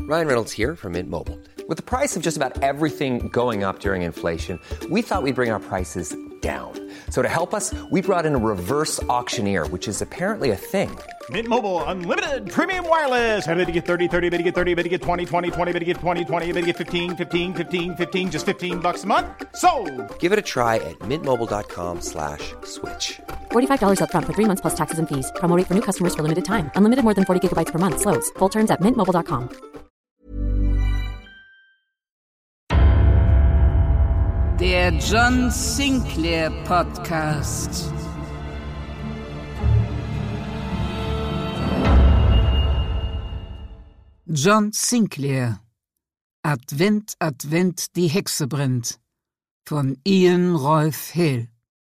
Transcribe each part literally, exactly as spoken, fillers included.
Ryan Reynolds here from Mint Mobile. With the price of just about everything going up during inflation, we thought we'd bring our prices down. So to help us, we brought in a reverse auctioneer, which is apparently a thing. Mint Mobile Unlimited Premium Wireless. How to get thirty, thirty, how to get thirty, how to get twenty, twenty, twenty, how to get twenty, twenty, how to get fifteen, fifteen, fifteen, fifteen, just fifteen bucks a month? Sold! Give it a try at mintmobile.com slash switch. forty-five dollars up front for three months plus taxes and fees. Promo rate for new customers for limited time. Unlimited more than forty gigabytes per month. Slows full terms at mint mobile dot com. Der John Sinclair Podcast. John Sinclair. Advent, Advent, die Hexe brennt. Von Ian Rolf Hill.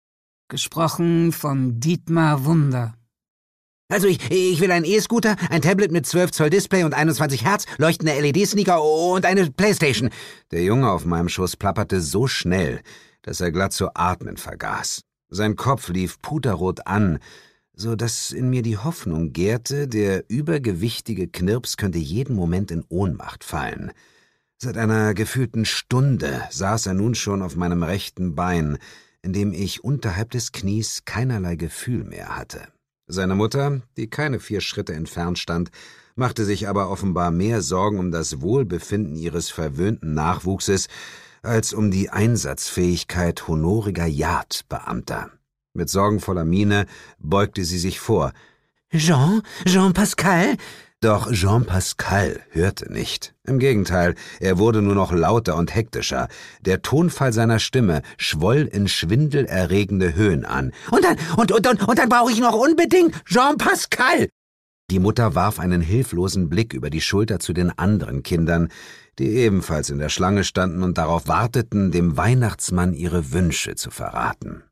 Gesprochen von Dietmar Wunder. Also ich, ich will einen E-Scooter, ein Tablet mit zwölf Zoll Display und einundzwanzig Hertz, leuchtende L E D-Sneaker und eine Playstation. Der Junge auf meinem Schoß plapperte so schnell, dass er glatt zu atmen vergaß. Sein Kopf lief puterrot an, so dass in mir die Hoffnung gärte, der übergewichtige Knirps könnte jeden Moment in Ohnmacht fallen. Seit einer gefühlten Stunde saß er nun schon auf meinem rechten Bein, in dem ich unterhalb des Knies keinerlei Gefühl mehr hatte. Seine Mutter, die keine vier Schritte entfernt stand, machte sich aber offenbar mehr Sorgen um das Wohlbefinden ihres verwöhnten Nachwuchses als um die Einsatzfähigkeit honoriger Jagdbeamter. Mit sorgenvoller Miene beugte sie sich vor. »Jean? Jean Pascal?« Doch Jean Pascal hörte nicht. Im Gegenteil, er wurde nur noch lauter und hektischer. Der Tonfall seiner Stimme schwoll in schwindelerregende Höhen an. »Und dann, und, und, und, und dann brauche ich noch unbedingt Jean Pascal!« Die Mutter warf einen hilflosen Blick über die Schulter zu den anderen Kindern, die ebenfalls in der Schlange standen und darauf warteten, dem Weihnachtsmann ihre Wünsche zu verraten.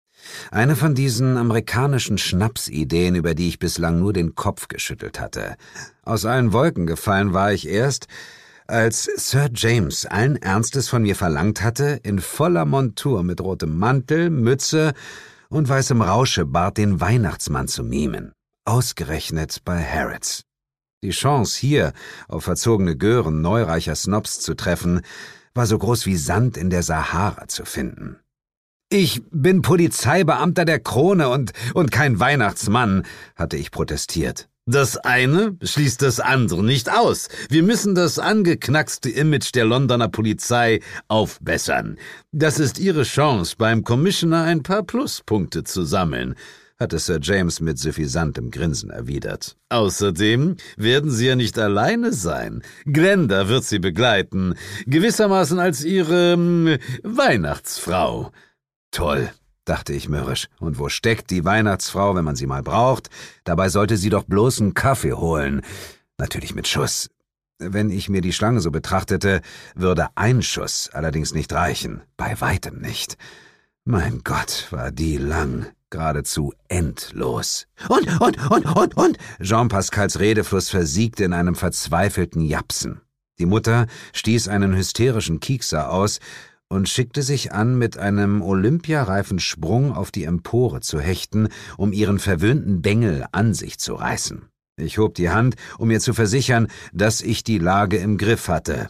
Eine von diesen amerikanischen Schnapsideen, über die ich bislang nur den Kopf geschüttelt hatte. Aus allen Wolken gefallen war ich erst, als Sir James allen Ernstes von mir verlangt hatte, in voller Montur mit rotem Mantel, Mütze und weißem Rauschebart den Weihnachtsmann zu mimen. Ausgerechnet bei Harrods. Die Chance, hier auf verzogene Gören neureicher Snobs zu treffen, war so groß wie Sand in der Sahara zu finden. »Ich bin Polizeibeamter der Krone und, und kein Weihnachtsmann«, hatte ich protestiert. »Das eine schließt das andere nicht aus. Wir müssen das angeknackste Image der Londoner Polizei aufbessern. Das ist Ihre Chance, beim Commissioner ein paar Pluspunkte zu sammeln«, hatte Sir James mit suffisantem Grinsen erwidert. »Außerdem werden Sie ja nicht alleine sein. Glenda wird Sie begleiten, gewissermaßen als Ihre ähm, Weihnachtsfrau.« »Toll«, dachte ich mürrisch. »Und wo steckt die Weihnachtsfrau, wenn man sie mal braucht? Dabei sollte sie doch bloß einen Kaffee holen. Natürlich mit Schuss. Wenn ich mir die Schlange so betrachtete, würde ein Schuss allerdings nicht reichen. Bei weitem nicht. Mein Gott, war die lang. Geradezu endlos. Und, und, und, und, und! Jean Pascals Redefluss versiegte in einem verzweifelten Japsen. Die Mutter stieß einen hysterischen Kiekser aus und schickte sich an, mit einem olympiareifen Sprung auf die Empore zu hechten, um ihren verwöhnten Bengel an sich zu reißen. Ich hob die Hand, um ihr zu versichern, dass ich die Lage im Griff hatte.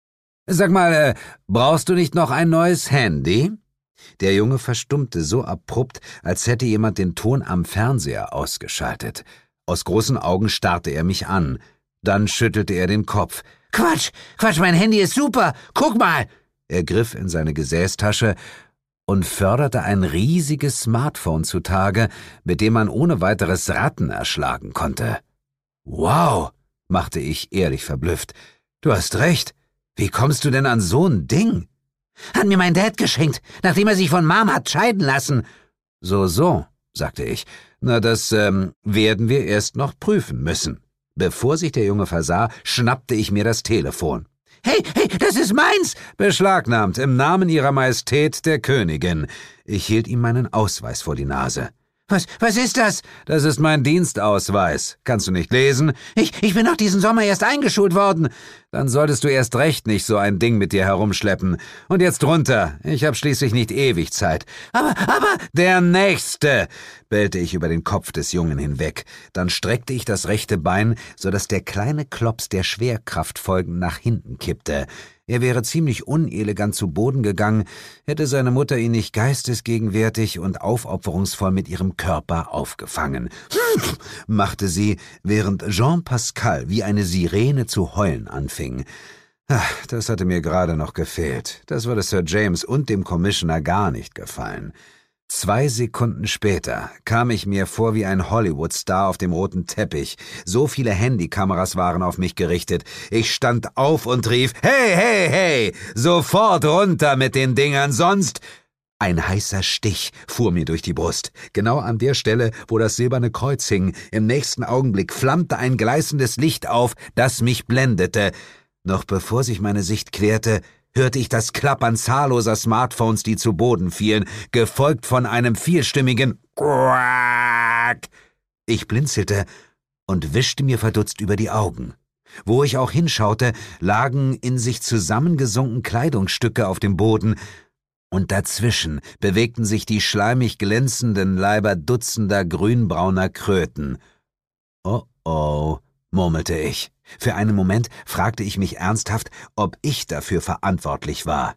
»Sag mal, äh, brauchst du nicht noch ein neues Handy?« Der Junge verstummte so abrupt, als hätte jemand den Ton am Fernseher ausgeschaltet. Aus großen Augen starrte er mich an. Dann schüttelte er den Kopf. »Quatsch, Quatsch, mein Handy ist super! Guck mal!« Er griff in seine Gesäßtasche und förderte ein riesiges Smartphone zutage, mit dem man ohne weiteres Ratten erschlagen konnte. »Wow«, machte ich ehrlich verblüfft. »Du hast recht. Wie kommst du denn an so ein Ding?« »Hat mir mein Dad geschenkt, nachdem er sich von Mom hat scheiden lassen.« »So, so«, sagte ich. »Na, das ähm, werden wir erst noch prüfen müssen.« Bevor sich der Junge versah, schnappte ich mir das Telefon. »Hey, hey, das ist meins!« »Beschlagnahmt, im Namen Ihrer Majestät der Königin.« Ich hielt ihm meinen Ausweis vor die Nase. Was, was ist das? Das ist mein Dienstausweis. Kannst du nicht lesen? Ich, ich bin doch diesen Sommer erst eingeschult worden. Dann solltest du erst recht nicht so ein Ding mit dir herumschleppen. Und jetzt runter. Ich hab schließlich nicht ewig Zeit. Aber, aber... Der Nächste, bellte ich über den Kopf des Jungen hinweg. Dann streckte ich das rechte Bein, so dass der kleine Klops der Schwerkraft folgend nach hinten kippte. Er wäre ziemlich unelegant zu Boden gegangen, hätte seine Mutter ihn nicht geistesgegenwärtig und aufopferungsvoll mit ihrem Körper aufgefangen. Machte sie, während Jean Pascal wie eine Sirene zu heulen anfing. Ach, das hatte mir gerade noch gefehlt. Das würde Sir James und dem Commissioner gar nicht gefallen. Zwei Sekunden später kam ich mir vor wie ein Hollywood-Star auf dem roten Teppich. So viele Handykameras waren auf mich gerichtet. Ich stand auf und rief, hey, hey, hey, sofort runter mit den Dingern, sonst... Ein heißer Stich fuhr mir durch die Brust, genau an der Stelle, wo das silberne Kreuz hing. Im nächsten Augenblick flammte ein gleißendes Licht auf, das mich blendete. Noch bevor sich meine Sicht klärte, hörte ich das Klappern zahlloser Smartphones, die zu Boden fielen, gefolgt von einem vierstimmigen Quack. Ich blinzelte und wischte mir verdutzt über die Augen. Wo ich auch hinschaute, lagen in sich zusammengesunken Kleidungsstücke auf dem Boden, und dazwischen bewegten sich die schleimig glänzenden Leiber dutzender grünbrauner Kröten. Oh oh, murmelte ich. Für einen Moment fragte ich mich ernsthaft, ob ich dafür verantwortlich war.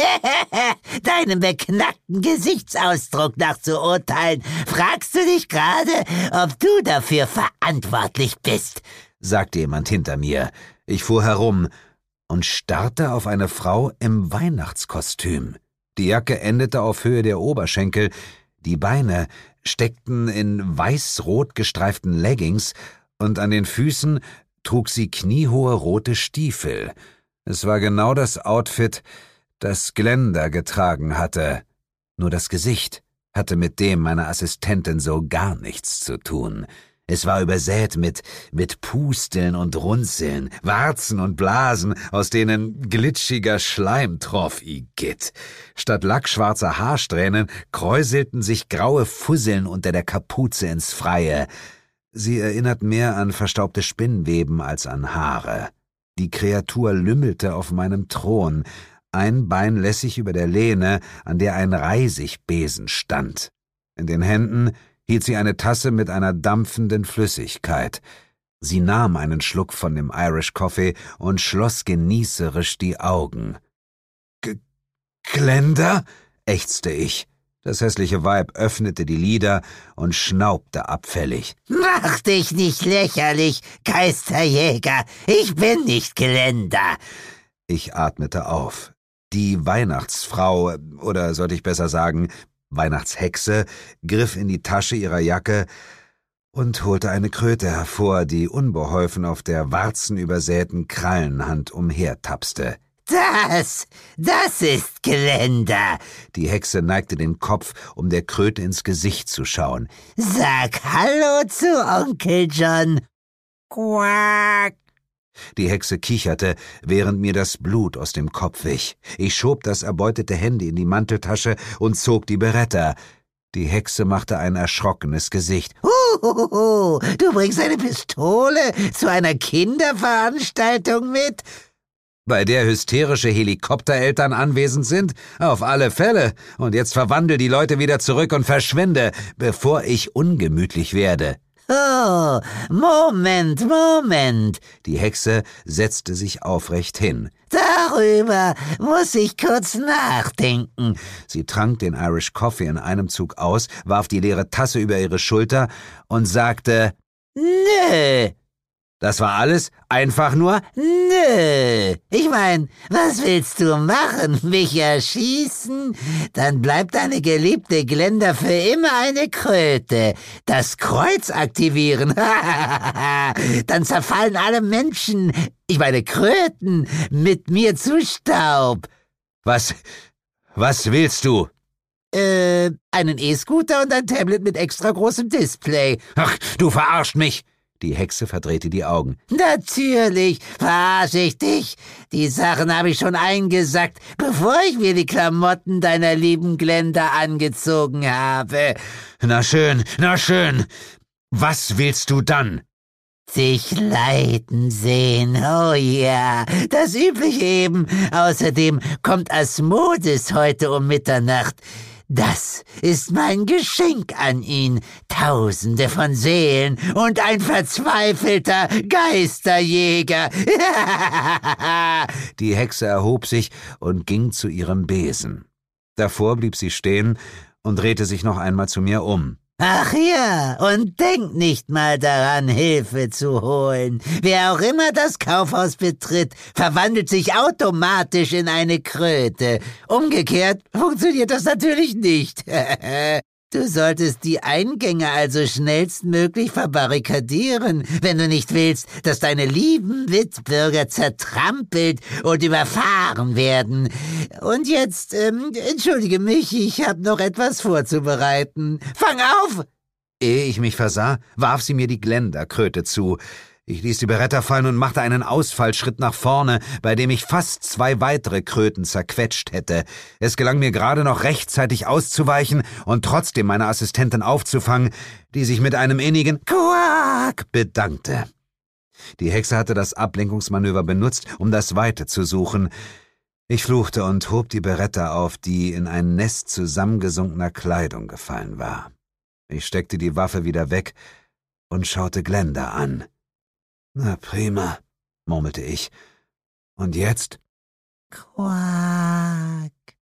Deinem beknackten Gesichtsausdruck nach zu urteilen, fragst du dich gerade, ob du dafür verantwortlich bist, sagte jemand hinter mir. Ich fuhr herum und starrte auf eine Frau im Weihnachtskostüm. Die Jacke endete auf Höhe der Oberschenkel, die Beine steckten in weiß-rot gestreiften Leggings und an den Füßen trug sie kniehohe rote Stiefel. Es war genau das Outfit, das Glenda getragen hatte. Nur das Gesicht hatte mit dem meiner Assistentin so gar nichts zu tun. Es war übersät mit, mit Pusteln und Runzeln, Warzen und Blasen, aus denen glitschiger Schleim troff, igitt. Statt lackschwarzer Haarsträhnen kräuselten sich graue Fusseln unter der Kapuze ins Freie. Sie erinnert mehr an verstaubte Spinnweben als an Haare. Die Kreatur lümmelte auf meinem Thron, ein Bein lässig über der Lehne, an der ein Reisigbesen stand. In den Händen hielt sie eine Tasse mit einer dampfenden Flüssigkeit. Sie nahm einen Schluck von dem Irish Coffee und schloss genießerisch die Augen. G- Glenda? Ächzte ich. Das hässliche Weib öffnete die Lider und schnaubte abfällig. Mach dich nicht lächerlich, Geisterjäger. Ich bin nicht Glenda. Ich atmete auf. Die Weihnachtsfrau, oder sollte ich besser sagen, Weihnachtshexe, griff in die Tasche ihrer Jacke und holte eine Kröte hervor, die unbeholfen auf der warzenübersäten Krallenhand umhertapste. Das, das ist Glenda. Die Hexe neigte den Kopf, um der Kröte ins Gesicht zu schauen. Sag Hallo zu Onkel John. Quack. Die Hexe kicherte, während mir das Blut aus dem Kopf wich. Ich schob das erbeutete Handy in die Manteltasche und zog die Beretta. Die Hexe machte ein erschrockenes Gesicht. Huhuhu, du bringst eine Pistole zu einer Kinderveranstaltung mit? Bei der hysterische Helikoptereltern anwesend sind? Auf alle Fälle. Und jetzt verwandel die Leute wieder zurück und verschwinde, bevor ich ungemütlich werde. Oh, Moment, Moment. Die Hexe setzte sich aufrecht hin. Darüber muss ich kurz nachdenken. Sie trank den Irish Coffee in einem Zug aus, warf die leere Tasse über ihre Schulter und sagte, Nö. Das war alles? Einfach nur? Nö. Ich mein, was willst du machen? Mich erschießen? Dann bleibt deine geliebte Glenda für immer eine Kröte. Das Kreuz aktivieren. Dann zerfallen alle Menschen, ich meine Kröten, mit mir zu Staub. Was, was willst du? Äh, einen E-Scooter und ein Tablet mit extra großem Display. Ach, du verarscht mich. Die Hexe verdrehte die Augen. Natürlich, verarsche ich dich. Die Sachen habe ich schon eingesackt, bevor ich mir die Klamotten deiner lieben Glenda angezogen habe. Na schön, na schön. Was willst du dann? Sich leiden sehen, oh ja, das Übliche eben. Außerdem kommt Asmodes heute um Mitternacht. Das ist mein Geschenk an ihn. Tausende von Seelen und ein verzweifelter Geisterjäger. Die Hexe erhob sich und ging zu ihrem Besen. Davor blieb sie stehen und drehte sich noch einmal zu mir um. Ach ja, und denk nicht mal daran, Hilfe zu holen. Wer auch immer das Kaufhaus betritt, verwandelt sich automatisch in eine Kröte. Umgekehrt funktioniert das natürlich nicht. Du solltest die Eingänge also schnellstmöglich verbarrikadieren, wenn du nicht willst, dass deine lieben Mitbürger zertrampelt und überfahren werden. Und jetzt, ähm, entschuldige mich, ich habe noch etwas vorzubereiten. Fang auf! Ehe ich mich versah, warf sie mir die Glenda-Kröte zu. Ich ließ die Beretta fallen und machte einen Ausfallschritt nach vorne, bei dem ich fast zwei weitere Kröten zerquetscht hätte. Es gelang mir gerade noch rechtzeitig auszuweichen und trotzdem meine Assistentin aufzufangen, die sich mit einem innigen Quack bedankte. Die Hexe hatte das Ablenkungsmanöver benutzt, um das Weite zu suchen. Ich fluchte und hob die Beretta auf, die in ein Nest zusammengesunkener Kleidung gefallen war. Ich steckte die Waffe wieder weg und schaute Glenda an. »Na prima«, murmelte ich. »Und jetzt?« Quack.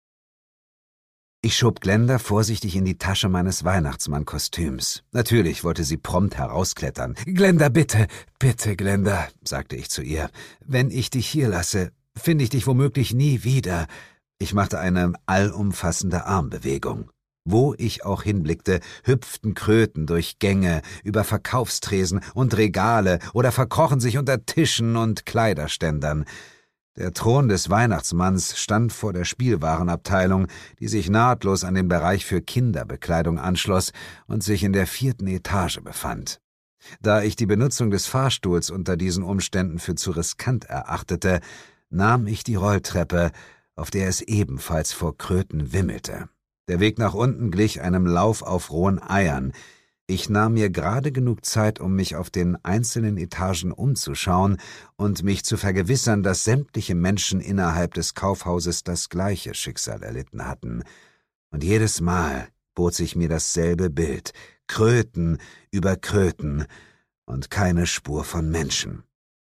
Ich schob Glenda vorsichtig in die Tasche meines Weihnachtsmannkostüms. Natürlich wollte sie prompt herausklettern. »Glenda, bitte, bitte, Glenda«, sagte ich zu ihr. »Wenn ich dich hier lasse, finde ich dich womöglich nie wieder.« Ich machte eine allumfassende Armbewegung. Wo ich auch hinblickte, hüpften Kröten durch Gänge, über Verkaufstresen und Regale oder verkrochen sich unter Tischen und Kleiderständern. Der Thron des Weihnachtsmanns stand vor der Spielwarenabteilung, die sich nahtlos an den Bereich für Kinderbekleidung anschloss und sich in der vierten Etage befand. Da ich die Benutzung des Fahrstuhls unter diesen Umständen für zu riskant erachtete, nahm ich die Rolltreppe, auf der es ebenfalls vor Kröten wimmelte. Der Weg nach unten glich einem Lauf auf rohen Eiern. Ich nahm mir gerade genug Zeit, um mich auf den einzelnen Etagen umzuschauen und mich zu vergewissern, dass sämtliche Menschen innerhalb des Kaufhauses das gleiche Schicksal erlitten hatten. Und jedes Mal bot sich mir dasselbe Bild: Kröten über Kröten und keine Spur von Menschen.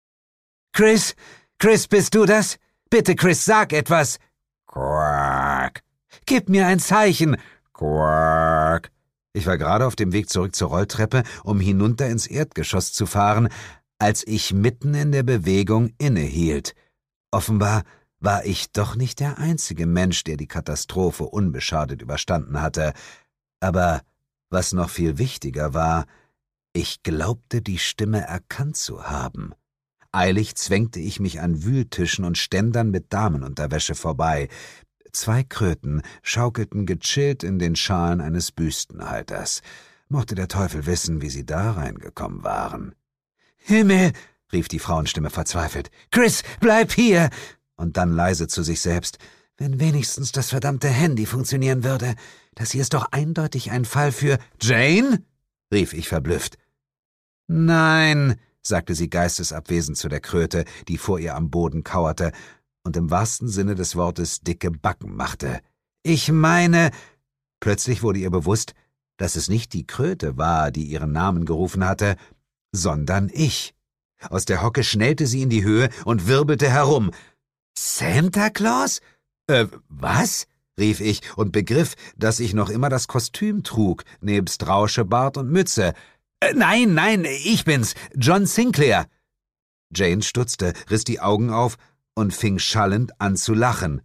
»Chris? Chris, bist du das? Bitte, Chris, sag etwas!« »Quack! Gib mir ein Zeichen!« »Quack!« Ich war gerade auf dem Weg zurück zur Rolltreppe, um hinunter ins Erdgeschoss zu fahren, als ich mitten in der Bewegung innehielt. Offenbar war ich doch nicht der einzige Mensch, der die Katastrophe unbeschadet überstanden hatte. Aber was noch viel wichtiger war, ich glaubte, die Stimme erkannt zu haben. Eilig zwängte ich mich an Wühltischen und Ständern mit Damenunterwäsche vorbei. Zwei Kröten schaukelten gechillt in den Schalen eines Büstenhalters. Mochte der Teufel wissen, wie sie da reingekommen waren. »Himmel«, rief die Frauenstimme verzweifelt. »Chris, bleib hier!« Und dann leise zu sich selbst. »Wenn wenigstens das verdammte Handy funktionieren würde. Das hier ist doch eindeutig ein Fall für...« »Jane?« rief ich verblüfft. »Nein«, sagte sie geistesabwesend zu der Kröte, die vor ihr am Boden kauerte und im wahrsten Sinne des Wortes dicke Backen machte. »Ich meine...« Plötzlich wurde ihr bewusst, dass es nicht die Kröte war, die ihren Namen gerufen hatte, sondern ich. Aus der Hocke schnellte sie in die Höhe und wirbelte herum. »Santa Claus? Äh, was?« rief ich und begriff, dass ich noch immer das Kostüm trug, nebst Rauschebart und Mütze. Äh, »Nein, nein, ich bin's, John Sinclair.« Jane stutzte, riss die Augen auf und fing schallend an zu lachen.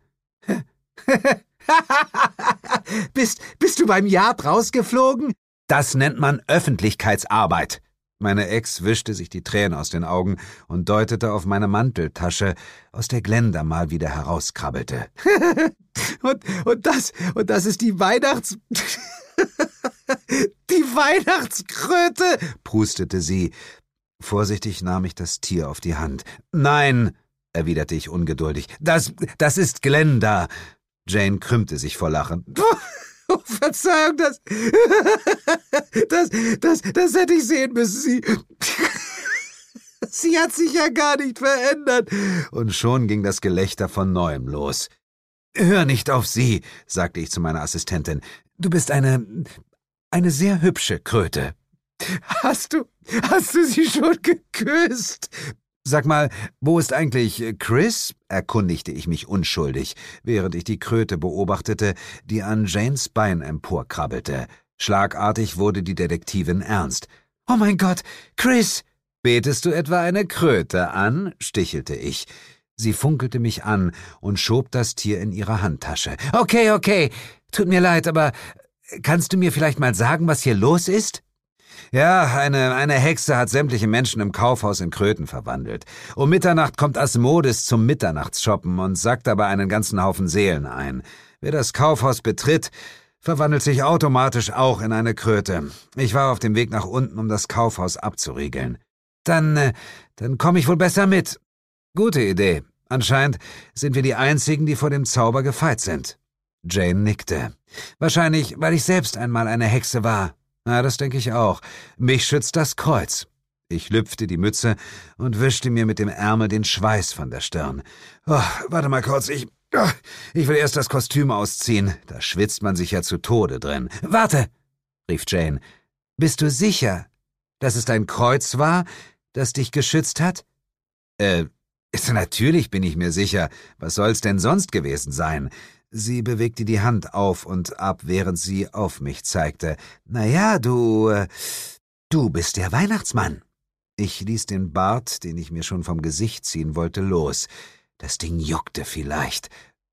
bist, bist du beim Yard rausgeflogen? Das nennt man Öffentlichkeitsarbeit. Meine Ex wischte sich die Tränen aus den Augen und deutete auf meine Manteltasche, aus der Glenda mal wieder herauskrabbelte. und, und das, und das ist die Weihnachts... die Weihnachtskröte, prustete sie. Vorsichtig nahm ich das Tier auf die Hand. »Nein«, erwiderte ich ungeduldig, »das, das ist Glenda.« Jane krümmte sich vor Lachen. »Oh, Verzeihung, das, das, das, das hätte ich sehen müssen, Sie... Sie hat sich ja gar nicht verändert.« Und schon ging das Gelächter von Neuem los. »Hör nicht auf sie«, sagte ich zu meiner Assistentin. »Du bist eine, eine sehr hübsche Kröte.« »Hast du, hast du sie schon geküsst?« »Sag mal, wo ist eigentlich Chris?« erkundigte ich mich unschuldig, während ich die Kröte beobachtete, die an Janes Bein emporkrabbelte. Schlagartig wurde die Detektivin ernst. »Oh mein Gott, Chris!« »Betest du etwa eine Kröte an?« stichelte ich. Sie funkelte mich an und schob das Tier in ihre Handtasche. »Okay, okay, tut mir leid, aber kannst du mir vielleicht mal sagen, was hier los ist?« »Ja, eine, eine Hexe hat sämtliche Menschen im Kaufhaus in Kröten verwandelt. Um Mitternacht kommt Asmodis zum Mitternachtsshoppen und sackt dabei einen ganzen Haufen Seelen ein. Wer das Kaufhaus betritt, verwandelt sich automatisch auch in eine Kröte. Ich war auf dem Weg nach unten, um das Kaufhaus abzuriegeln. Dann, dann komme ich wohl besser mit.« »Gute Idee. Anscheinend sind wir die Einzigen, die vor dem Zauber gefeit sind.« Jane nickte. »Wahrscheinlich, weil ich selbst einmal eine Hexe war.« »Na, das denke ich auch. Mich schützt das Kreuz.« Ich lüpfte die Mütze und wischte mir mit dem Ärmel den Schweiß von der Stirn. Oh, warte mal kurz, ich... Oh, ich will erst das Kostüm ausziehen. Da schwitzt man sich ja zu Tode drin. »Warte«, rief Jane. »Bist du sicher, dass es dein Kreuz war, das dich geschützt hat?« Äh, natürlich bin ich mir sicher. Was soll's denn sonst gewesen sein?« Sie bewegte die Hand auf und ab, während sie auf mich zeigte. »Na ja, du... Äh, du bist der Weihnachtsmann.« Ich ließ den Bart, den ich mir schon vom Gesicht ziehen wollte, los. Das Ding juckte vielleicht.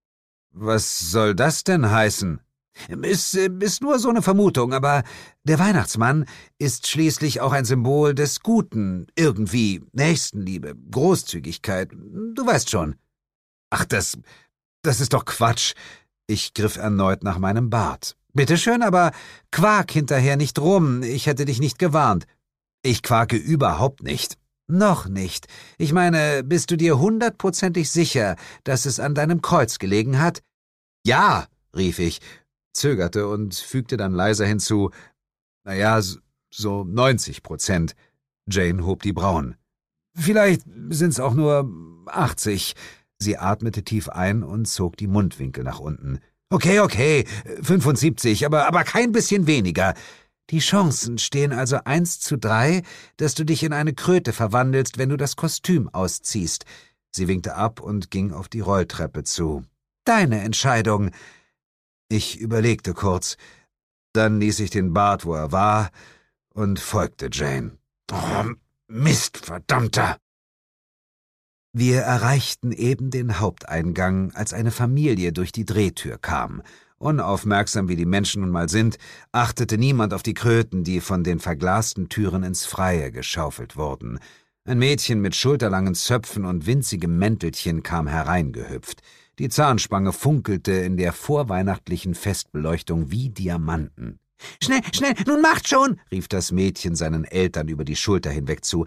»Was soll das denn heißen?« Ist, ist nur so eine Vermutung, aber der Weihnachtsmann ist schließlich auch ein Symbol des Guten, irgendwie Nächstenliebe, Großzügigkeit, du weißt schon.« »Ach, das, das ist doch Quatsch.« Ich griff erneut nach meinem Bart. »Bitteschön, aber quak hinterher nicht rum, ich hätte dich nicht gewarnt.« »Ich quake überhaupt nicht.« »Noch nicht. Ich meine, bist du dir hundertprozentig sicher, dass es an deinem Kreuz gelegen hat?« »Ja«, rief ich, zögerte und fügte dann leiser hinzu, »naja, so neunzig Prozent.« Jane hob die Brauen. »Vielleicht sind's auch nur achtzig.« Sie atmete tief ein und zog die Mundwinkel nach unten. »Okay, okay, fünfundsiebzig, aber, aber kein bisschen weniger. Die Chancen stehen also eins zu drei, dass du dich in eine Kröte verwandelst, wenn du das Kostüm ausziehst.« Sie winkte ab und ging auf die Rolltreppe zu. »Deine Entscheidung.« Ich überlegte kurz. Dann ließ ich den Bart, wo er war, und folgte Jane. »Oh, Mist, verdammter!« Wir erreichten eben den Haupteingang, als eine Familie durch die Drehtür kam. Unaufmerksam wie die Menschen nun mal sind, achtete niemand auf die Kröten, die von den verglasten Türen ins Freie geschaufelt wurden. Ein Mädchen mit schulterlangen Zöpfen und winzigem Mäntelchen kam hereingehüpft. Die Zahnspange funkelte in der vorweihnachtlichen Festbeleuchtung wie Diamanten. »Schnell, schnell, nun macht schon«, rief das Mädchen seinen Eltern über die Schulter hinweg zu.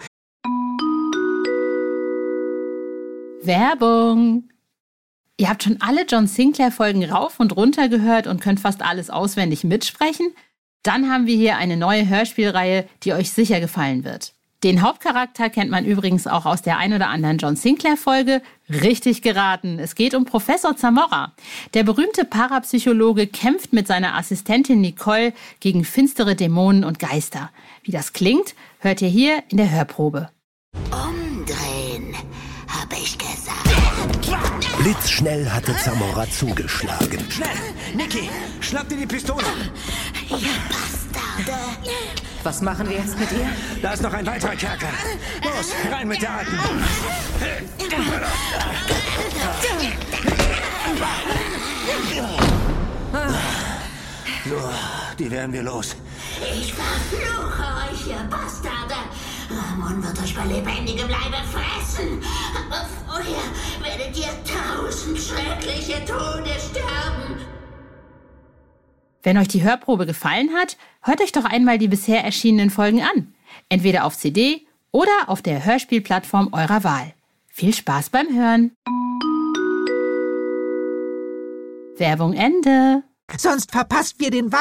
Werbung! Ihr habt schon alle John Sinclair-Folgen rauf und runter gehört und könnt fast alles auswendig mitsprechen? Dann haben wir hier eine neue Hörspielreihe, die euch sicher gefallen wird. Den Hauptcharakter kennt man übrigens auch aus der ein oder anderen John Sinclair-Folge. Richtig geraten, es geht um Professor Zamora. Der berühmte Parapsychologe kämpft mit seiner Assistentin Nicole gegen finstere Dämonen und Geister. Wie das klingt, hört ihr hier in der Hörprobe. Umdrehen, hab ich gesagt. Blitzschnell hatte Zamora zugeschlagen. Schnell! Niki, schnapp dir die Pistole! Ihr Bastarde! Was machen wir jetzt mit ihr? Da ist noch ein weiterer Kerker. Los, rein mit der Alten! So, die werden wir los. Ich verfluche euch, ihr Bastarde! Ramon wird euch bei lebendigem Leibe fressen! Aber vorher werdet ihr tausend schreckliche Tode sterben! Wenn euch die Hörprobe gefallen hat, hört euch doch einmal die bisher erschienenen Folgen an. Entweder auf C D oder auf der Hörspielplattform eurer Wahl. Viel Spaß beim Hören. Werbung Ende. Sonst verpasst wir den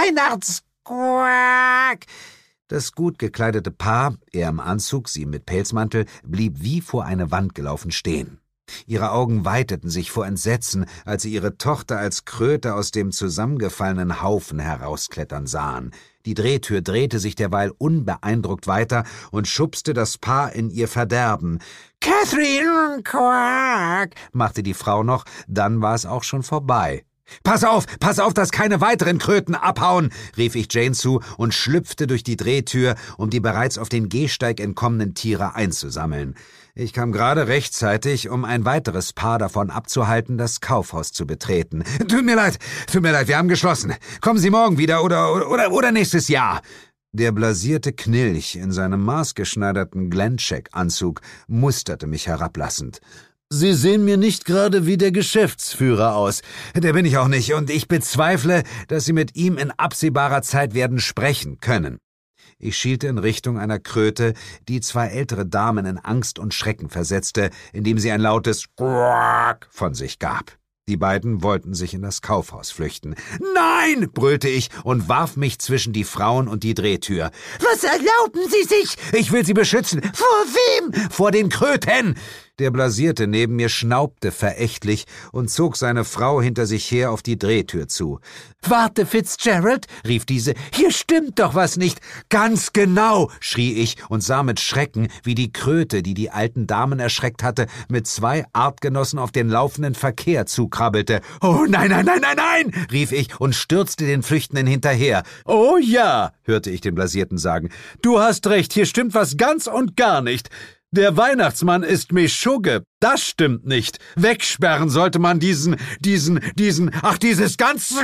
Weihnachtsquack. Das gut gekleidete Paar, er im Anzug, sie mit Pelzmantel, blieb wie vor eine Wand gelaufen stehen. Ihre Augen weiteten sich vor Entsetzen, als sie ihre Tochter als Kröte aus dem zusammengefallenen Haufen herausklettern sahen. Die Drehtür drehte sich derweil unbeeindruckt weiter und schubste das Paar in ihr Verderben. »Catherine, Quack«, machte die Frau noch, dann war es auch schon vorbei. »Pass auf, pass auf, dass keine weiteren Kröten abhauen«, rief ich Jane zu und schlüpfte durch die Drehtür, um die bereits auf den Gehsteig entkommenen Tiere einzusammeln. Ich kam gerade rechtzeitig, um ein weiteres Paar davon abzuhalten, das Kaufhaus zu betreten. »Tut mir leid, tut mir leid, wir haben geschlossen. Kommen Sie morgen wieder oder, oder, oder nächstes Jahr.« Der blasierte Knilch in seinem maßgeschneiderten Glencheck-Anzug musterte mich herablassend. »Sie sehen mir nicht gerade wie der Geschäftsführer aus.« »Der bin ich auch nicht, und ich bezweifle, dass Sie mit ihm in absehbarer Zeit werden sprechen können.« Ich schielte in Richtung einer Kröte, die zwei ältere Damen in Angst und Schrecken versetzte, indem sie ein lautes Quack von sich gab. Die beiden wollten sich in das Kaufhaus flüchten. »Nein«, brüllte ich und warf mich zwischen die Frauen und die Drehtür. »Was erlauben Sie sich?« »Ich will Sie beschützen.« »Vor wem?« »Vor den Kröten!« Der Blasierte neben mir schnaubte verächtlich und zog seine Frau hinter sich her auf die Drehtür zu. »Warte, Fitzgerald«, rief diese, »hier stimmt doch was nicht.« »Ganz genau«, schrie ich und sah mit Schrecken, wie die Kröte, die die alten Damen erschreckt hatte, mit zwei Artgenossen auf den laufenden Verkehr zukrabbelte. »Oh, nein, nein, nein, nein, nein«, rief ich und stürzte den Flüchtenden hinterher. »Oh ja«, hörte ich den Blasierten sagen, »du hast recht, hier stimmt was ganz und gar nicht. Der Weihnachtsmann ist Meschugge. Das stimmt nicht. Wegsperren sollte man diesen, diesen, diesen, ach, dieses ganze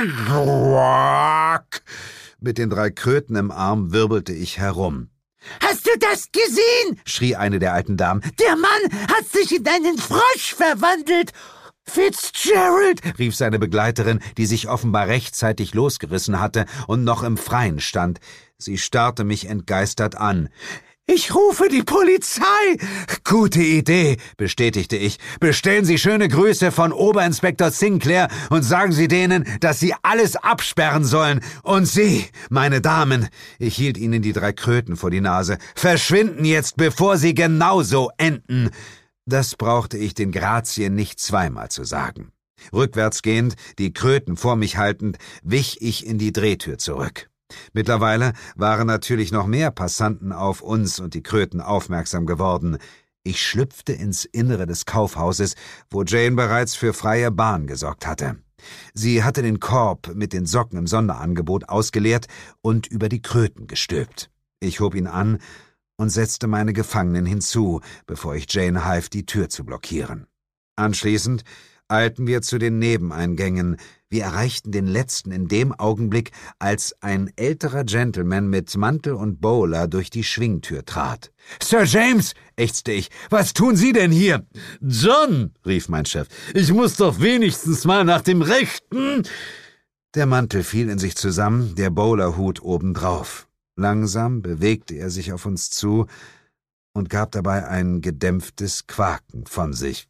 Quack.« Mit den drei Kröten im Arm wirbelte ich herum. »Hast du das gesehen?« schrie eine der alten Damen. »Der Mann hat sich in einen Frosch verwandelt!« »Fitzgerald«, rief seine Begleiterin, die sich offenbar rechtzeitig losgerissen hatte und noch im Freien stand. Sie starrte mich entgeistert an. »Ich rufe die Polizei!« »Gute Idee«, bestätigte ich. »Bestellen Sie schöne Grüße von Oberinspektor Sinclair und sagen Sie denen, dass sie alles absperren sollen. Und Sie, meine Damen«, ich hielt ihnen die drei Kröten vor die Nase, »verschwinden jetzt, bevor sie genauso enden.« Das brauchte ich den Grazien nicht zweimal zu sagen. Rückwärts gehend, die Kröten vor mich haltend, wich ich in die Drehtür zurück. Mittlerweile waren natürlich noch mehr Passanten auf uns und die Kröten aufmerksam geworden. Ich schlüpfte ins Innere des Kaufhauses, wo Jane bereits für freie Bahn gesorgt hatte. Sie hatte den Korb mit den Socken im Sonderangebot ausgeleert und über die Kröten gestülpt. Ich hob ihn an und setzte meine Gefangenen hinzu, bevor ich Jane half, die Tür zu blockieren. Anschließend eilten wir zu den Nebeneingängen. Wir erreichten den letzten in dem Augenblick, als ein älterer Gentleman mit Mantel und Bowler durch die Schwingtür trat. »Sir James«, ächzte ich, »was tun Sie denn hier?« »John«, rief mein Chef, »ich muss doch wenigstens mal nach dem Rechten.« Der Mantel fiel in sich zusammen, der Bowlerhut obendrauf. Langsam bewegte er sich auf uns zu und gab dabei ein gedämpftes Quaken von sich.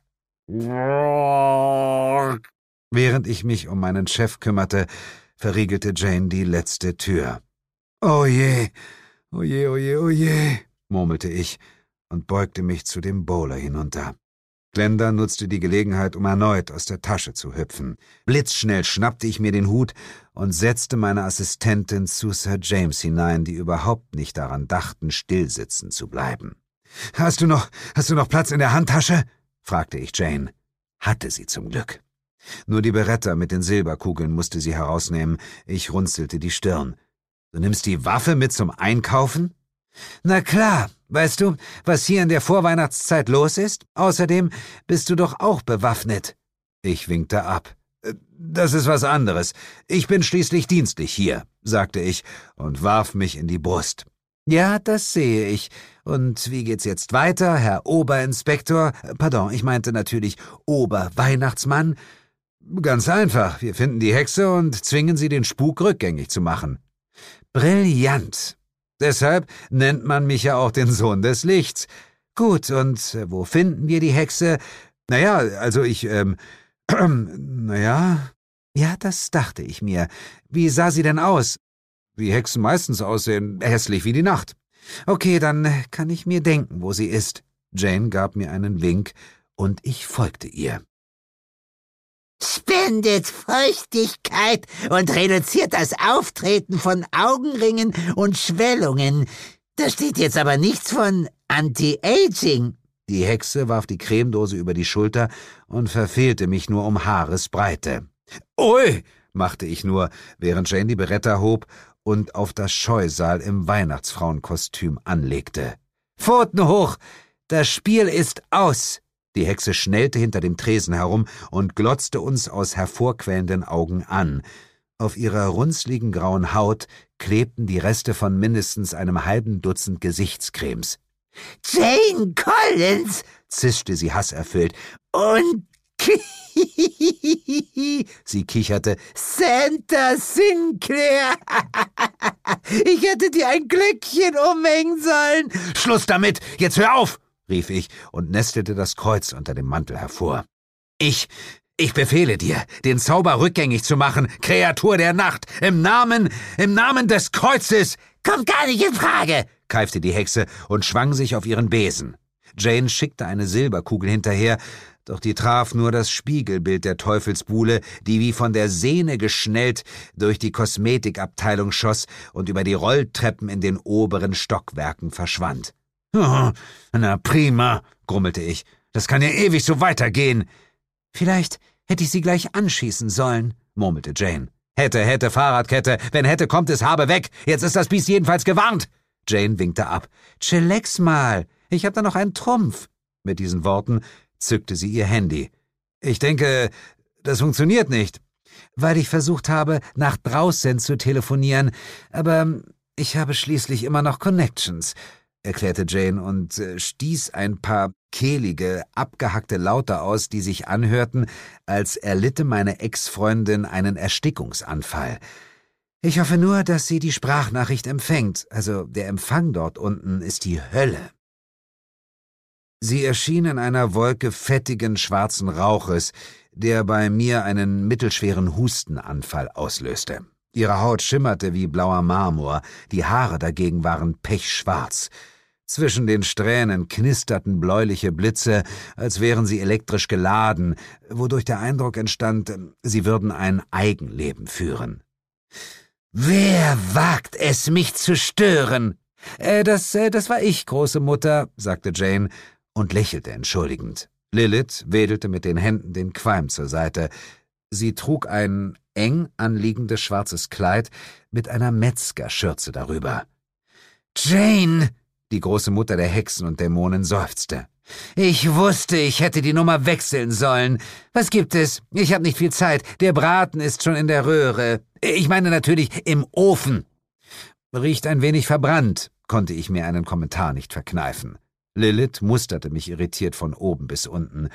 Während ich mich um meinen Chef kümmerte, verriegelte Jane die letzte Tür. »Oh je, oh je, oh je, oh je«, murmelte ich und beugte mich zu dem Bowler hinunter. Glenda nutzte die Gelegenheit, um erneut aus der Tasche zu hüpfen. Blitzschnell schnappte ich mir den Hut und setzte meine Assistentin zu Sir James hinein, die überhaupt nicht daran dachten, stillsitzen zu bleiben. »Hast du noch, hast du noch Platz in der Handtasche?« fragte ich Jane. Hatte sie zum Glück. Nur die Beretta mit den Silberkugeln musste sie herausnehmen. Ich runzelte die Stirn. »Du nimmst die Waffe mit zum Einkaufen?« »Na klar. Weißt du, was hier in der Vorweihnachtszeit los ist? Außerdem bist du doch auch bewaffnet.« Ich winkte ab. »Das ist was anderes. Ich bin schließlich dienstlich hier«, sagte ich und warf mich in die Brust. »Ja, das sehe ich. Und wie geht's jetzt weiter, Herr Oberinspektor? Pardon, ich meinte natürlich Oberweihnachtsmann.« »Ganz einfach. Wir finden die Hexe und zwingen sie, den Spuk rückgängig zu machen.« »Brillant. Deshalb nennt man mich ja auch den Sohn des Lichts. Gut, und äh, wo finden wir die Hexe? Naja, also ich, ähm, äh, naja, ja, das dachte ich mir. Wie sah sie denn aus? Wie Hexen meistens aussehen, hässlich wie die Nacht. Okay, dann kann ich mir denken, wo sie ist. Jane gab mir einen Wink, und ich folgte ihr. Spendet Feuchtigkeit und reduziert das Auftreten von Augenringen und Schwellungen. Da steht jetzt aber nichts von Anti-Aging. Die Hexe warf die Cremedose über die Schulter und verfehlte mich nur um Haaresbreite. »Ui«, machte ich nur, während Jane die Beretta hob und auf das Scheusal im Weihnachtsfrauenkostüm anlegte. »Pfoten hoch! Das Spiel ist aus!« Die Hexe schnellte hinter dem Tresen herum und glotzte uns aus hervorquellenden Augen an. Auf ihrer runzligen grauen Haut klebten die Reste von mindestens einem halben Dutzend Gesichtscremes. »Jane Collins«, zischte sie hasserfüllt. »Und sie kicherte. »Santa Sinclair! Ich hätte dir ein Glöckchen umhängen sollen!« »Schluss damit! Jetzt hör auf!« rief ich und nestelte das Kreuz unter dem Mantel hervor. »Ich, ich befehle dir, den Zauber rückgängig zu machen, Kreatur der Nacht, im Namen, im Namen des Kreuzes!« »Kommt gar nicht in Frage«, keifte die Hexe und schwang sich auf ihren Besen. Jane schickte eine Silberkugel hinterher, doch die traf nur das Spiegelbild der Teufelsbuhle, die wie von der Sehne geschnellt durch die Kosmetikabteilung schoss und über die Rolltreppen in den oberen Stockwerken verschwand. »Oh, na prima«, grummelte ich, »das kann ja ewig so weitergehen.« »Vielleicht hätte ich sie gleich anschießen sollen«, murmelte Jane. »Hätte, hätte, Fahrradkette, wenn hätte, kommt es, habe weg, jetzt ist das Biest jedenfalls gewarnt.« Jane winkte ab. »Chillax mal, ich hab da noch einen Trumpf.« Mit diesen Worten zückte sie ihr Handy. »Ich denke, das funktioniert nicht.« »Weil ich versucht habe, nach draußen zu telefonieren, aber ich habe schließlich immer noch Connections«, erklärte Jane und äh, stieß ein paar kehlige, abgehackte Laute aus, die sich anhörten, als erlitte meine Ex-Freundin einen Erstickungsanfall. Ich hoffe nur, dass sie die Sprachnachricht empfängt, also der Empfang dort unten ist die Hölle. Sie erschien in einer Wolke fettigen, schwarzen Rauches, der bei mir einen mittelschweren Hustenanfall auslöste. Ihre Haut schimmerte wie blauer Marmor, die Haare dagegen waren pechschwarz. Zwischen den Strähnen knisterten bläuliche Blitze, als wären sie elektrisch geladen, wodurch der Eindruck entstand, sie würden ein Eigenleben führen. »Wer wagt es, mich zu stören?« äh, das, äh, das war ich, große Mutter«, sagte Jane und lächelte entschuldigend. Lilith wedelte mit den Händen den Qualm zur Seite. Sie trug ein eng anliegendes schwarzes Kleid mit einer Metzgerschürze darüber. »Jane«, die große Mutter der Hexen und Dämonen seufzte. »Ich wusste, ich hätte die Nummer wechseln sollen. Was gibt es? Ich habe nicht viel Zeit. Der Braten ist schon in der Röhre. Ich meine natürlich im Ofen.« »Riecht ein wenig verbrannt«, konnte ich mir einen Kommentar nicht verkneifen. Lilith musterte mich irritiert von oben bis unten.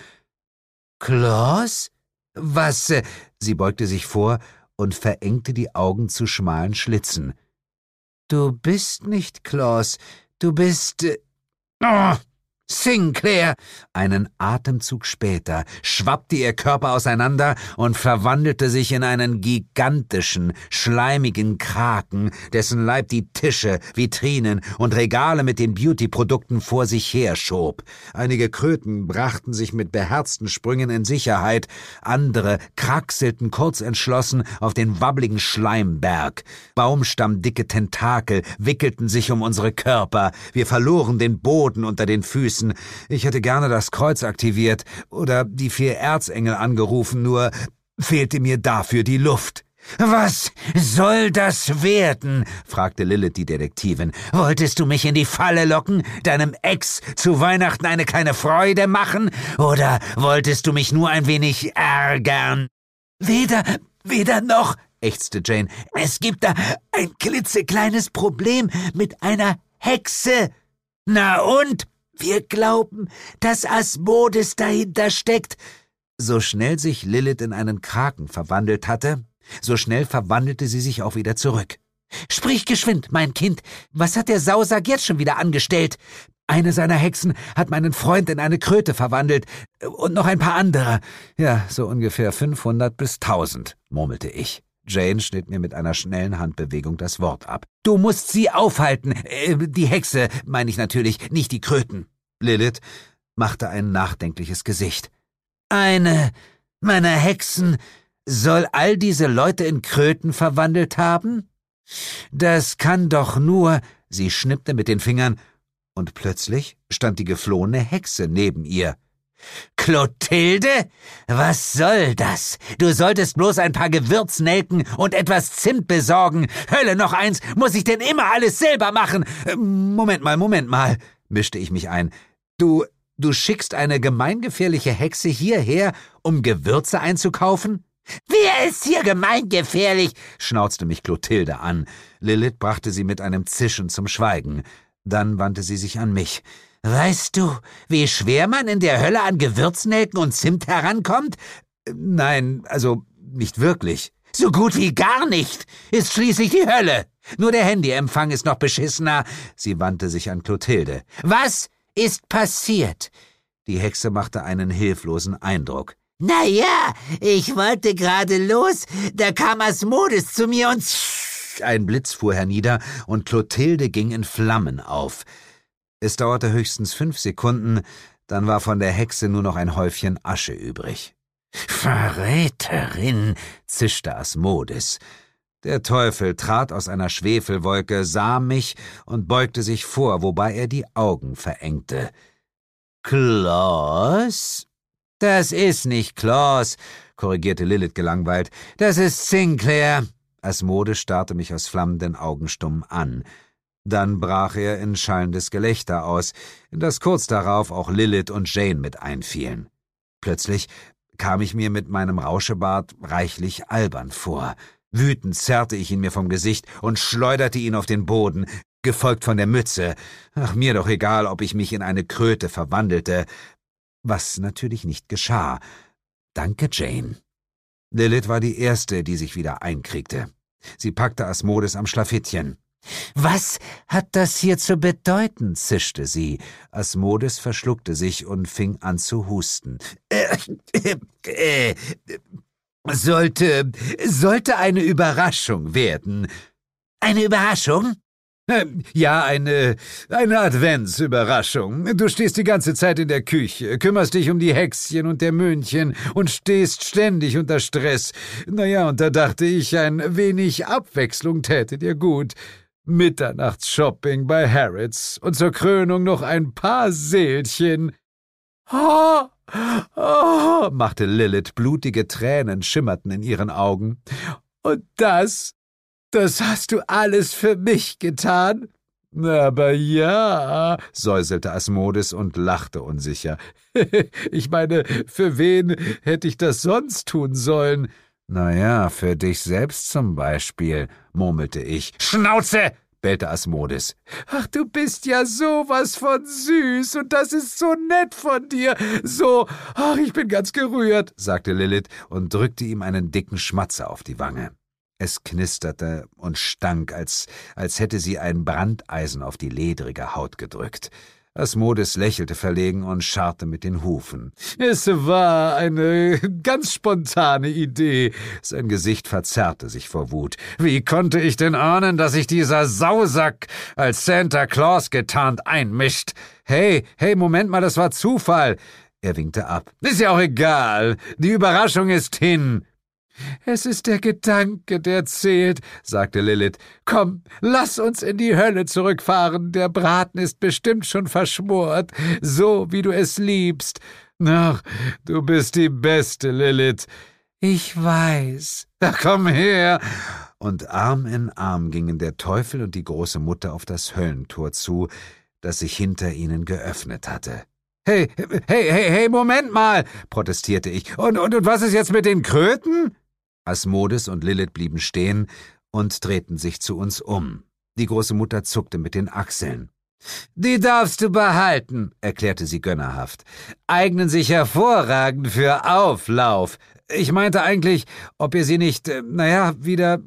»Klaus? Was?« äh, Sie beugte sich vor und verengte die Augen zu schmalen Schlitzen. »Du bist nicht Klaus. Du bist... Äh, oh, Sinclair!« Einen Atemzug später schwappte ihr Körper auseinander und verwandelte sich in einen gigantischen, schleimigen Kraken, dessen Leib die Tische, Vitrinen und Regale mit den Beauty-Produkten vor sich herschob. Einige Kröten brachten sich mit beherzten Sprüngen in Sicherheit, andere kraxelten kurzentschlossen auf den wabbligen Schleimberg. Baumstammdicke Tentakel wickelten sich um unsere Körper. Wir verloren den Boden unter den Füßen. Ich hätte gerne das Kreuz aktiviert oder die vier Erzengel angerufen, nur fehlte mir dafür die Luft. »Was soll das werden?« fragte Lilith die Detektivin. »Wolltest du mich in die Falle locken, deinem Ex zu Weihnachten eine kleine Freude machen? Oder wolltest du mich nur ein wenig ärgern?« »Weder, weder noch«, ächzte Jane. »Es gibt da ein klitzekleines Problem mit einer Hexe.« »Na und? Wir glauben, dass Asmodes dahinter steckt.« So schnell sich Lilith in einen Kraken verwandelt hatte, so schnell verwandelte sie sich auch wieder zurück. »Sprich geschwind, mein Kind. Was hat der Sausack jetzt schon wieder angestellt?« Eine seiner Hexen hat meinen Freund in eine Kröte verwandelt und noch ein paar andere. Ja, so ungefähr fünfhundert bis tausend, murmelte ich. Jane schnitt mir mit einer schnellen Handbewegung das Wort ab. »Du musst sie aufhalten. Äh, die Hexe, meine ich natürlich, nicht die Kröten.« Lilith machte ein nachdenkliches Gesicht. »Eine meiner Hexen soll all diese Leute in Kröten verwandelt haben? Das kann doch nur...« Sie schnippte mit den Fingern, und plötzlich stand die geflohene Hexe neben ihr. »Clotilde? Was soll das? Du solltest bloß ein paar Gewürznelken und etwas Zimt besorgen. Hölle, noch eins, muss ich denn immer alles selber machen? Moment mal, Moment mal«, mischte ich mich ein. »Du, du schickst eine gemeingefährliche Hexe hierher, um Gewürze einzukaufen?« »Wer ist hier gemeingefährlich?« schnauzte mich Clotilde an. Lilith brachte sie mit einem Zischen zum Schweigen. Dann wandte sie sich an mich. »Weißt du, wie schwer man in der Hölle an Gewürznelken und Zimt herankommt?« »Nein, also nicht wirklich.« »So gut wie gar nicht. Ist schließlich die Hölle. Nur der Handyempfang ist noch beschissener.« Sie wandte sich an Clotilde. »Was ist passiert?« Die Hexe machte einen hilflosen Eindruck. »Na ja, ich wollte gerade los, da kam Asmodes zu mir und...« Ein Blitz fuhr hernieder und Clotilde ging in Flammen auf. Es dauerte höchstens fünf Sekunden, dann war von der Hexe nur noch ein Häufchen Asche übrig. »Verräterin«, zischte Asmodes. Der Teufel trat aus einer Schwefelwolke, sah mich und beugte sich vor, wobei er die Augen verengte. »Klaus?« »Das ist nicht Klaus«, korrigierte Lilith gelangweilt. »Das ist Sinclair.« Asmodes starrte mich aus flammenden Augen stumm an. Dann brach er in schallendes Gelächter aus, in das kurz darauf auch Lilith und Jane mit einfielen. Plötzlich kam ich mir mit meinem Rauschebart reichlich albern vor. Wütend zerrte ich ihn mir vom Gesicht und schleuderte ihn auf den Boden, gefolgt von der Mütze. Ach, mir doch egal, ob ich mich in eine Kröte verwandelte, was natürlich nicht geschah. Danke, Jane. Lilith war die Erste, die sich wieder einkriegte. Sie packte Asmodes am Schlafittchen. »Was hat das hier zu bedeuten?« zischte sie. Asmodes verschluckte sich und fing an zu husten. Äh, äh, äh, sollte, sollte eine Überraschung werden.« »Eine Überraschung?« »Ja, eine, eine Adventsüberraschung. Du stehst die ganze Zeit in der Küche, kümmerst dich um die Hexchen und der Möhnchen und stehst ständig unter Stress. Naja, und da dachte ich, ein wenig Abwechslung täte dir gut. Mitternachtsshopping bei Harrods und zur Krönung noch ein paar Seelchen.« »Oh, oh«, machte Lilith, blutige Tränen schimmerten in ihren Augen. »Und das, das hast du alles für mich getan?« »Aber ja«, säuselte Asmodes und lachte unsicher. »Ich meine, für wen hätte ich das sonst tun sollen?« »Na ja, für dich selbst zum Beispiel«, murmelte ich. »Schnauze«, bellte Asmodes. »Ach, du bist ja sowas von süß und das ist so nett von dir. So, ach, ich bin ganz gerührt«, sagte Lilith und drückte ihm einen dicken Schmatzer auf die Wange. Es knisterte und stank, als, als hätte sie ein Brandeisen auf die ledrige Haut gedrückt. Asmodes lächelte verlegen und scharrte mit den Hufen. »Es war eine ganz spontane Idee.« Sein Gesicht verzerrte sich vor Wut. »Wie konnte ich denn ahnen, dass sich dieser Sausack als Santa Claus getarnt einmischt? Hey, hey, Moment mal, das war Zufall.« Er winkte ab. »Ist ja auch egal. Die Überraschung ist hin.« »Es ist der Gedanke, der zählt«, sagte Lilith. »Komm, lass uns in die Hölle zurückfahren. Der Braten ist bestimmt schon verschmort, so wie du es liebst. Ach, du bist die Beste, Lilith.« »Ich weiß. Ach, komm her.« Und Arm in Arm gingen der Teufel und die große Mutter auf das Höllentor zu, das sich hinter ihnen geöffnet hatte. »Hey, hey, hey, hey, Moment mal«, protestierte ich. Und, und, und was ist jetzt mit den Kröten?« Asmodes und Lilith blieben stehen und drehten sich zu uns um. Die große Mutter zuckte mit den Achseln. »Die darfst du behalten«, erklärte sie gönnerhaft. »Eignen sich hervorragend für Auflauf. Ich meinte eigentlich, ob ihr sie nicht, naja, wieder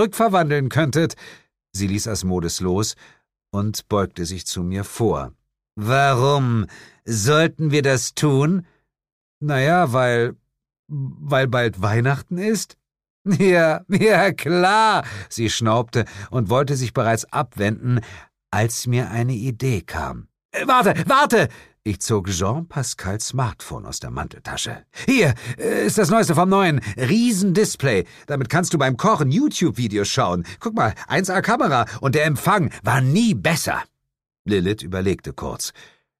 zurückverwandeln könntet.« Sie ließ Asmodes los und beugte sich zu mir vor. Warum sollten wir das tun? Naja, weil... weil bald Weihnachten ist? Ja, ja, klar, sie schnaubte und wollte sich bereits abwenden, als mir eine Idee kam. Äh, warte, warte! Ich zog Jean-Pascals Smartphone aus der Manteltasche. Hier ist das Neueste vom Neuen. Riesendisplay. Damit kannst du beim Kochen YouTube-Videos schauen. Guck mal, eins A Kamera und der Empfang war nie besser. Lilith überlegte kurz.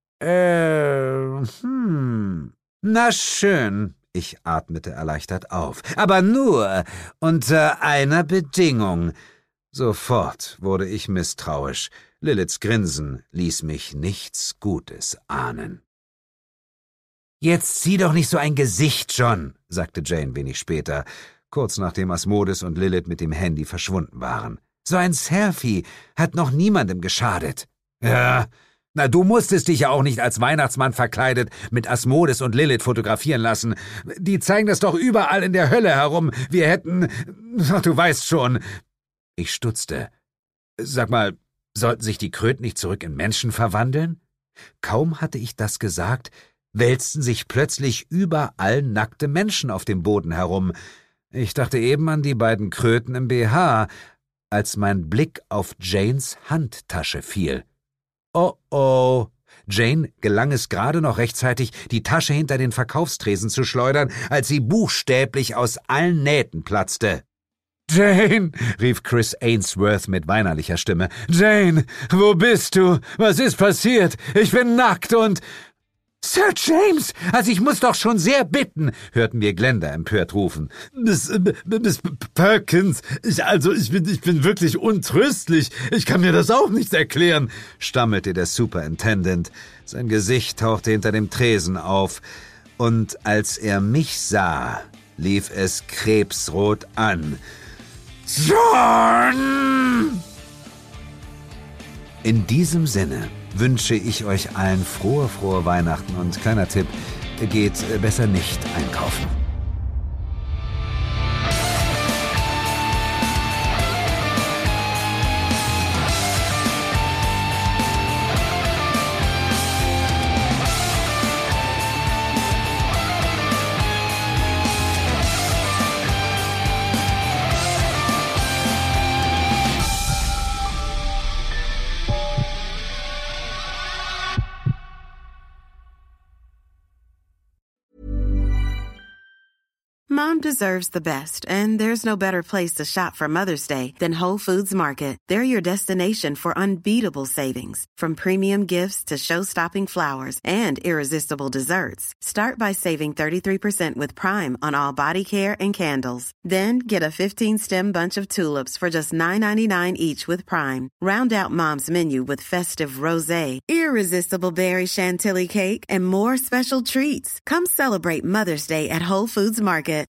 Äh, hm, na schön. Ich atmete erleichtert auf. Aber nur unter einer Bedingung. Sofort wurde ich misstrauisch. Liliths Grinsen ließ mich nichts Gutes ahnen. »Jetzt zieh doch nicht so ein Gesicht, John«, sagte Jane wenig später, kurz nachdem Asmodeus und Lilith mit dem Handy verschwunden waren. »So ein Selfie hat noch niemandem geschadet.« »Ja, na, du musstest dich ja auch nicht als Weihnachtsmann verkleidet mit Asmodeus und Lilith fotografieren lassen. Die zeigen das doch überall in der Hölle herum. Wir hätten... Du weißt schon.« Ich stutzte. »Sag mal, sollten sich die Kröten nicht zurück in Menschen verwandeln?« Kaum hatte ich das gesagt, wälzten sich plötzlich überall nackte Menschen auf dem Boden herum. Ich dachte eben an die beiden Kröten im B H, als mein Blick auf Janes Handtasche fiel. Oh oh! Jane gelang es gerade noch rechtzeitig, die Tasche hinter den Verkaufstresen zu schleudern, als sie buchstäblich aus allen Nähten platzte. »Jane«, rief Chris Ainsworth mit weinerlicher Stimme. »Jane, wo bist du? Was ist passiert? Ich bin nackt und...« »Sir James, also ich muss doch schon sehr bitten«, hörten wir Glenda empört rufen. »Miss, Miss Perkins, ich, also ich bin, ich bin wirklich untröstlich. Ich kann mir das auch nicht erklären«, stammelte der Superintendent. Sein Gesicht tauchte hinter dem Tresen auf, und als er mich sah, lief es krebsrot an. »John!« In diesem Sinne wünsche ich euch allen frohe, frohe Weihnachten und kleiner Tipp, geht besser nicht einkaufen. Mom deserves the best, and there's no better place to shop for Mother's Day than Whole Foods Market. They're your destination for unbeatable savings, from premium gifts to show-stopping flowers and irresistible desserts. Start by saving thirty-three percent with Prime on all body care and candles. Then get a fifteen-stem bunch of tulips for just nine ninety-nine each with Prime. Round out Mom's menu with festive rosé, irresistible berry chantilly cake, and more special treats. Come celebrate Mother's Day at Whole Foods Market.